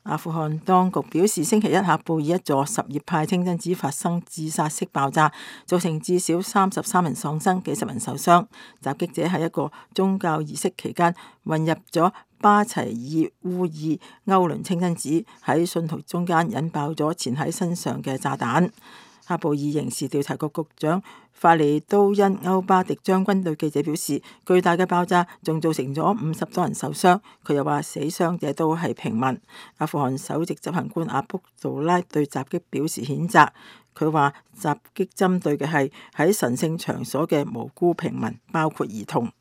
阿富汗當局表示，星期一喀布爾一座什葉派清真寺發生自殺式爆炸，造成至少33人喪生，幾十人受傷。襲擊者喺一個宗教儀式期間混入咗巴齊爾烏爾歐倫清真寺，喺信徒中間引爆咗纏喺身上嘅炸彈。喀布爾刑事調查局局長法利都恩歐巴迪將軍對記者表示，巨大嘅爆炸仲造成咗50多人受傷。佢又話死傷者都係平民。阿富汗首席執行官阿卜杜拉對襲擊表示譴責。佢話襲擊針對嘅係喺神聖場所嘅無辜平民，包括兒童。